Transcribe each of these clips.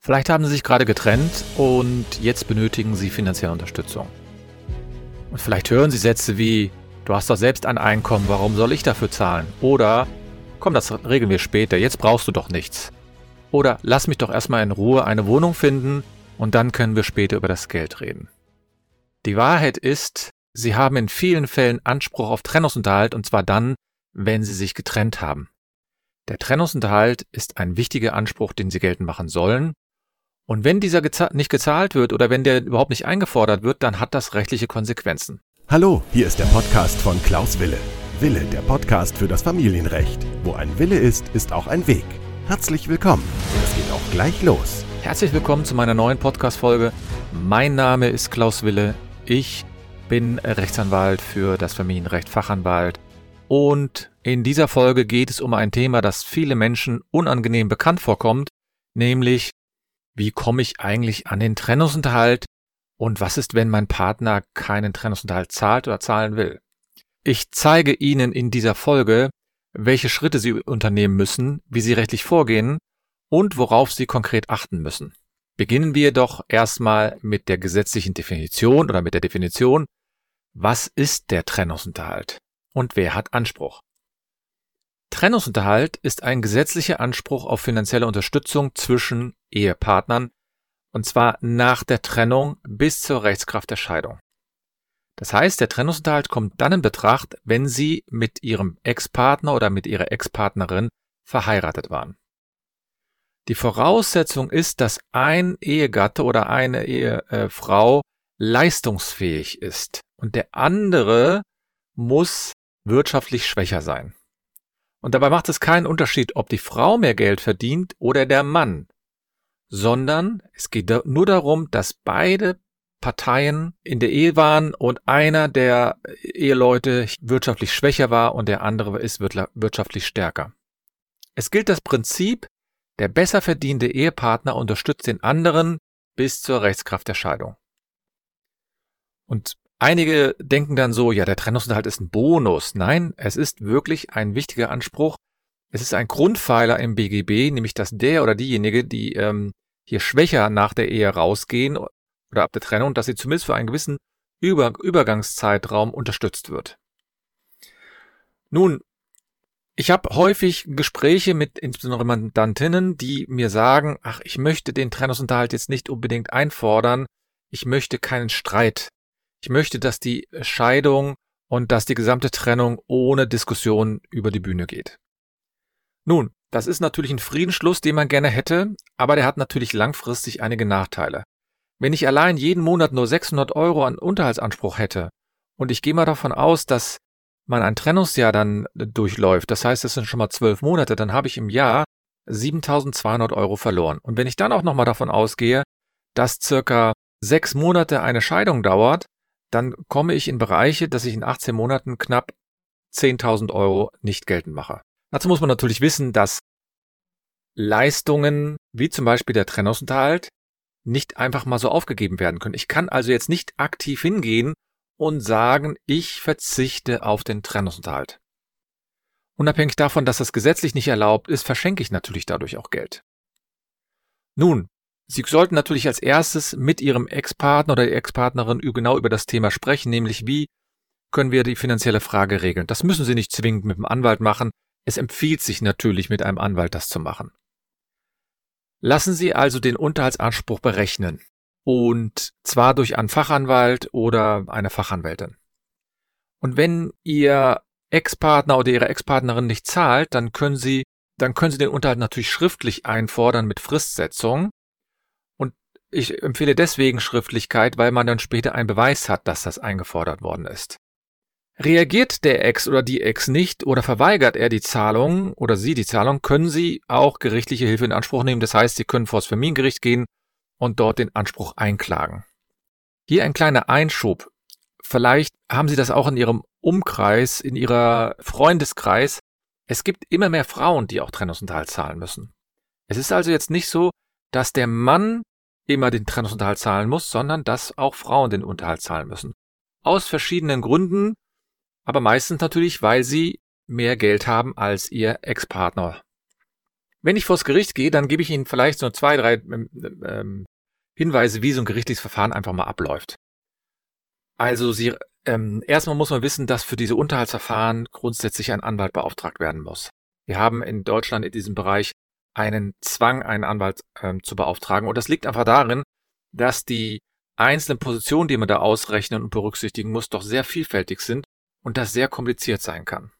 Vielleicht haben Sie sich gerade getrennt und jetzt benötigen Sie finanzielle Unterstützung. Und vielleicht hören Sie Sätze wie: Du hast doch selbst ein Einkommen, warum soll ich dafür zahlen? Oder: Komm, das regeln wir später, jetzt brauchst du doch nichts. Oder: Lass mich doch erstmal in Ruhe eine Wohnung finden und dann können wir später über das Geld reden. Die Wahrheit ist, Sie haben in vielen Fällen Anspruch auf Trennungsunterhalt, und zwar dann, wenn Sie sich getrennt haben. Der Trennungsunterhalt ist ein wichtiger Anspruch, den Sie geltend machen sollen. Und wenn dieser nicht gezahlt wird oder wenn der überhaupt nicht eingefordert wird, dann hat das rechtliche Konsequenzen. Hallo, hier ist der Podcast von Klaus Wille. Wille, der Podcast für das Familienrecht. Wo ein Wille ist, ist auch ein Weg. Herzlich willkommen. Es geht auch gleich los. Herzlich willkommen zu meiner neuen Podcast-Folge. Mein Name ist Klaus Wille. Ich bin Rechtsanwalt für das Familienrecht, Fachanwalt. Und in dieser Folge geht es um ein Thema, das viele Menschen unangenehm bekannt vorkommt, nämlich: Wie komme ich eigentlich an den Trennungsunterhalt und was ist, wenn mein Partner keinen Trennungsunterhalt zahlt oder zahlen will? Ich zeige Ihnen in dieser Folge, welche Schritte Sie unternehmen müssen, wie Sie rechtlich vorgehen und worauf Sie konkret achten müssen. Beginnen wir doch erstmal mit der gesetzlichen Definition oder mit der Definition: Was ist der Trennungsunterhalt und wer hat Anspruch? Trennungsunterhalt ist ein gesetzlicher Anspruch auf finanzielle Unterstützung zwischen Ehepartnern, und zwar nach der Trennung bis zur Rechtskraft der Scheidung. Das heißt, der Trennungsunterhalt kommt dann in Betracht, wenn Sie mit Ihrem Ex-Partner oder mit Ihrer Ex-Partnerin verheiratet waren. Die Voraussetzung ist, dass ein Ehegatte oder eine Ehefrau leistungsfähig ist und der andere muss wirtschaftlich schwächer sein. Und dabei macht es keinen Unterschied, ob die Frau mehr Geld verdient oder der Mann, sondern es geht nur darum, dass beide Parteien in der Ehe waren und einer der Eheleute wirtschaftlich schwächer war und der andere ist wirtschaftlich stärker. Es gilt das Prinzip: Der besser verdiente Ehepartner unterstützt den anderen bis zur Rechtskraft der Scheidung. Und einige denken dann so: Ja, der Trennungsunterhalt ist ein Bonus. Nein, es ist wirklich ein wichtiger Anspruch. Es ist ein Grundpfeiler im BGB, nämlich dass der oder diejenige, die hier schwächer nach der Ehe rausgehen oder ab der Trennung, dass sie zumindest für einen gewissen Übergangszeitraum unterstützt wird. Nun, ich habe häufig Gespräche mit insbesondere Mandantinnen, die mir sagen: Ach, ich möchte den Trennungsunterhalt jetzt nicht unbedingt einfordern. Ich möchte keinen Streit. Ich möchte, dass die Scheidung und dass die gesamte Trennung ohne Diskussion über die Bühne geht. Nun, das ist natürlich ein Friedensschluss, den man gerne hätte, aber der hat natürlich langfristig einige Nachteile. Wenn ich allein jeden Monat nur 600 € an Unterhaltsanspruch hätte und ich gehe mal davon aus, dass man ein Trennungsjahr dann durchläuft, das heißt, es sind schon mal 12 Monate, dann habe ich im Jahr 7.200 € verloren. Und wenn ich dann auch nochmal davon ausgehe, dass circa 6 Monate eine Scheidung dauert, dann komme ich in Bereiche, dass ich in 18 Monaten knapp 10.000 € nicht geltend mache. Dazu muss man natürlich wissen, dass Leistungen wie zum Beispiel der Trennungsunterhalt nicht einfach mal so aufgegeben werden können. Ich kann also jetzt nicht aktiv hingehen und sagen, ich verzichte auf den Trennungsunterhalt. Unabhängig davon, dass das gesetzlich nicht erlaubt ist, verschenke ich natürlich dadurch auch Geld. Nun, Sie sollten natürlich als erstes mit Ihrem Ex-Partner oder der Ex-Partnerin genau über das Thema sprechen, nämlich: Wie können wir die finanzielle Frage regeln? Das müssen Sie nicht zwingend mit dem Anwalt machen. Es empfiehlt sich natürlich, mit einem Anwalt das zu machen. Lassen Sie also den Unterhaltsanspruch berechnen, und zwar durch einen Fachanwalt oder eine Fachanwältin. Und wenn Ihr Ex-Partner oder Ihre Ex-Partnerin nicht zahlt, dann können Sie den Unterhalt natürlich schriftlich einfordern mit Fristsetzung. Und ich empfehle deswegen Schriftlichkeit, weil man dann später einen Beweis hat, dass das eingefordert worden ist. Reagiert der Ex oder die Ex nicht oder verweigert er die Zahlung oder sie die Zahlung, können Sie auch gerichtliche Hilfe in Anspruch nehmen. Das heißt, Sie können vor das Familiengericht gehen und dort den Anspruch einklagen. Hier ein kleiner Einschub. Vielleicht haben Sie das auch in Ihrem Umkreis, in Ihrer Freundeskreis. Es gibt immer mehr Frauen, die auch Trennungsunterhalt zahlen müssen. Es ist also jetzt nicht so, dass der Mann immer den Trennungsunterhalt zahlen muss, sondern dass auch Frauen den Unterhalt zahlen müssen. Aus verschiedenen Gründen, aber meistens natürlich, weil sie mehr Geld haben als ihr Ex-Partner. Wenn ich vors Gericht gehe, dann gebe ich Ihnen vielleicht so 2, 3 Hinweise, wie so ein gerichtliches Verfahren einfach mal abläuft. Also erstmal muss man wissen, dass für diese Unterhaltsverfahren grundsätzlich ein Anwalt beauftragt werden muss. Wir haben in Deutschland in diesem Bereich einen Zwang, einen Anwalt zu beauftragen. Und das liegt einfach darin, dass die einzelnen Positionen, die man da ausrechnen und berücksichtigen muss, doch sehr vielfältig sind und das sehr kompliziert sein kann.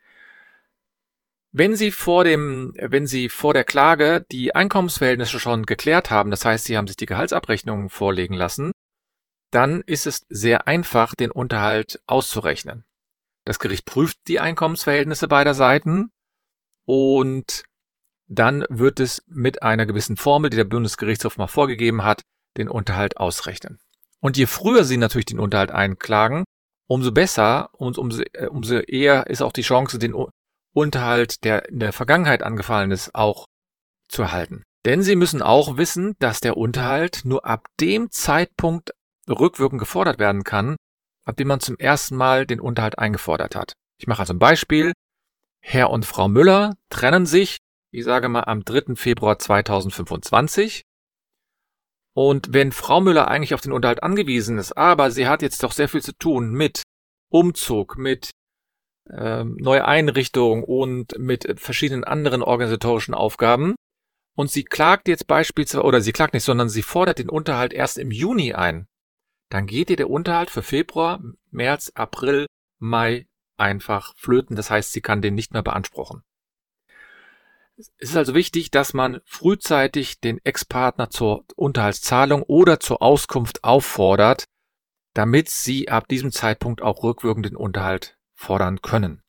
Wenn Sie vor der Klage die Einkommensverhältnisse schon geklärt haben, das heißt, Sie haben sich die Gehaltsabrechnungen vorlegen lassen, dann ist es sehr einfach, den Unterhalt auszurechnen. Das Gericht prüft die Einkommensverhältnisse beider Seiten und dann wird es mit einer gewissen Formel, die der Bundesgerichtshof mal vorgegeben hat, den Unterhalt ausrechnen. Und je früher Sie natürlich den Unterhalt einklagen, umso besser und umso eher ist auch die Chance, den Unterhalt, der in der Vergangenheit angefallen ist, auch zu erhalten. Denn Sie müssen auch wissen, dass der Unterhalt nur ab dem Zeitpunkt rückwirkend gefordert werden kann, ab dem man zum ersten Mal den Unterhalt eingefordert hat. Ich mache also ein Beispiel. Herr und Frau Müller trennen sich, ich sage mal am 3. Februar 2025. Und wenn Frau Müller eigentlich auf den Unterhalt angewiesen ist, aber sie hat jetzt doch sehr viel zu tun mit Umzug, mit neue Einrichtung und mit verschiedenen anderen organisatorischen Aufgaben. Und sie klagt jetzt beispielsweise, oder sie klagt nicht, sondern sie fordert den Unterhalt erst im Juni ein. Dann geht ihr der Unterhalt für Februar, März, April, Mai einfach flöten. Das heißt, sie kann den nicht mehr beanspruchen. Es ist also wichtig, dass man frühzeitig den Ex-Partner zur Unterhaltszahlung oder zur Auskunft auffordert, damit sie ab diesem Zeitpunkt auch rückwirkend den Unterhalt fordern können.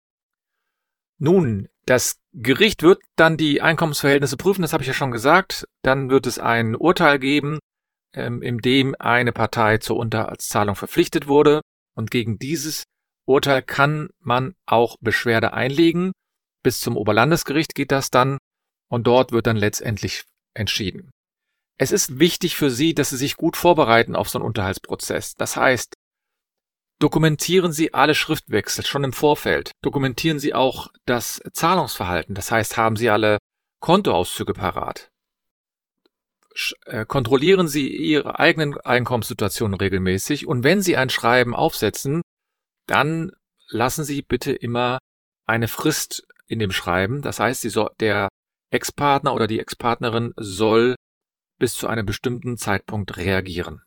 Nun, das Gericht wird dann die Einkommensverhältnisse prüfen, das habe ich ja schon gesagt. Dann wird es ein Urteil geben, in dem eine Partei zur Unterhaltszahlung verpflichtet wurde. Und gegen dieses Urteil kann man auch Beschwerde einlegen. Bis zum Oberlandesgericht geht das dann und dort wird dann letztendlich entschieden. Es ist wichtig für Sie, dass Sie sich gut vorbereiten auf so einen Unterhaltsprozess. Das heißt, dokumentieren Sie alle Schriftwechsel schon im Vorfeld. Dokumentieren Sie auch das Zahlungsverhalten. Das heißt, haben Sie alle Kontoauszüge parat. Kontrollieren Sie Ihre eigenen Einkommenssituationen regelmäßig. Und wenn Sie ein Schreiben aufsetzen, dann lassen Sie bitte immer eine Frist in dem Schreiben. Das heißt, der Ex-Partner oder die Ex-Partnerin soll bis zu einem bestimmten Zeitpunkt reagieren.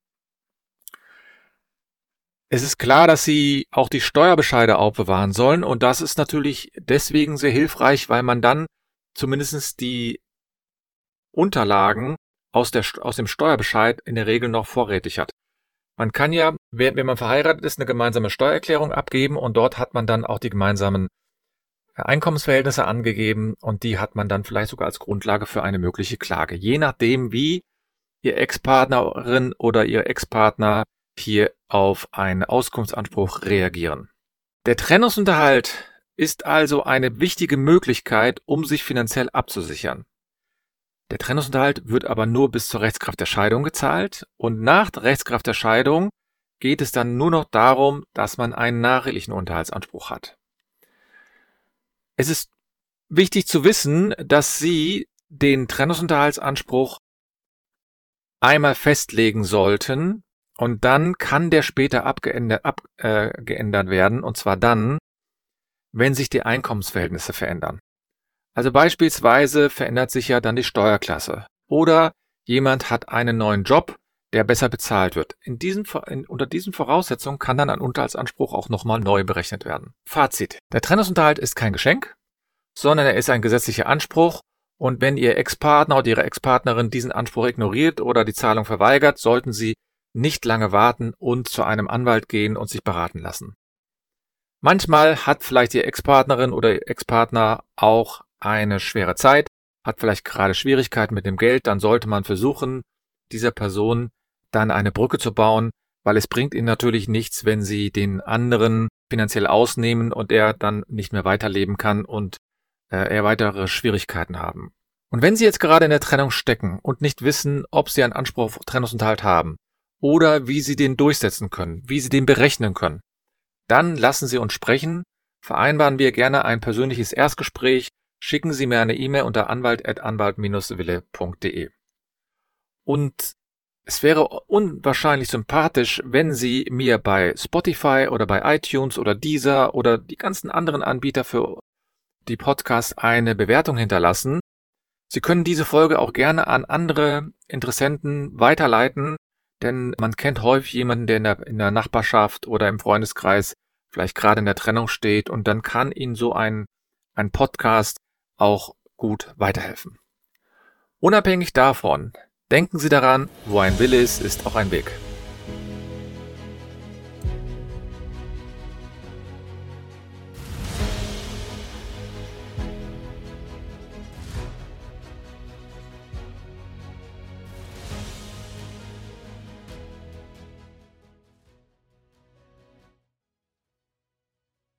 Es ist klar, dass Sie auch die Steuerbescheide aufbewahren sollen und das ist natürlich deswegen sehr hilfreich, weil man dann zumindest die Unterlagen aus dem Steuerbescheid in der Regel noch vorrätig hat. Man kann ja, wenn man verheiratet ist, eine gemeinsame Steuererklärung abgeben und dort hat man dann auch die gemeinsamen Einkommensverhältnisse angegeben und die hat man dann vielleicht sogar als Grundlage für eine mögliche Klage, je nachdem, wie Ihr Ex-Partnerin oder Ihr Ex-Partner hier auf einen Auskunftsanspruch reagieren. Der Trennungsunterhalt ist also eine wichtige Möglichkeit, um sich finanziell abzusichern. Der Trennungsunterhalt wird aber nur bis zur Rechtskraft der Scheidung gezahlt und nach der Rechtskraft der Scheidung geht es dann nur noch darum, dass man einen nachehelichen Unterhaltsanspruch hat. Es ist wichtig zu wissen, dass Sie den Trennungsunterhaltsanspruch einmal festlegen sollten und dann kann der später geändert werden und zwar dann, wenn sich die Einkommensverhältnisse verändern. Also beispielsweise verändert sich ja dann die Steuerklasse oder jemand hat einen neuen Job, der besser bezahlt wird. Unter diesen Voraussetzungen kann dann ein Unterhaltsanspruch auch nochmal neu berechnet werden. Fazit. Der Trennungsunterhalt ist kein Geschenk, sondern er ist ein gesetzlicher Anspruch und wenn Ihr Ex-Partner oder Ihre Ex-Partnerin diesen Anspruch ignoriert oder die Zahlung verweigert, sollten Sie nicht lange warten und zu einem Anwalt gehen und sich beraten lassen. Manchmal hat vielleicht Ihr Ex-Partnerin oder Ihr Ex-Partner auch eine schwere Zeit, hat vielleicht gerade Schwierigkeiten mit dem Geld, dann sollte man versuchen, dieser Person dann eine Brücke zu bauen, weil es bringt Ihnen natürlich nichts, wenn Sie den anderen finanziell ausnehmen und er dann nicht mehr weiterleben kann und er weitere Schwierigkeiten haben. Und wenn Sie jetzt gerade in der Trennung stecken und nicht wissen, ob Sie einen Anspruch auf Trennungsunterhalt haben oder wie Sie den durchsetzen können, wie Sie den berechnen können, dann lassen Sie uns sprechen, vereinbaren wir gerne ein persönliches Erstgespräch, schicken Sie mir eine E-Mail unter anwalt@anwalt-wille.de. Und es wäre unwahrscheinlich sympathisch, wenn Sie mir bei Spotify oder bei iTunes oder Deezer oder die ganzen anderen Anbieter für die Podcasts eine Bewertung hinterlassen. Sie können diese Folge auch gerne an andere Interessenten weiterleiten, denn man kennt häufig jemanden, der in der Nachbarschaft oder im Freundeskreis vielleicht gerade in der Trennung steht, und dann kann Ihnen so ein Podcast auch gut weiterhelfen. Unabhängig davon, denken Sie daran, wo ein Wille ist, ist auch ein Weg.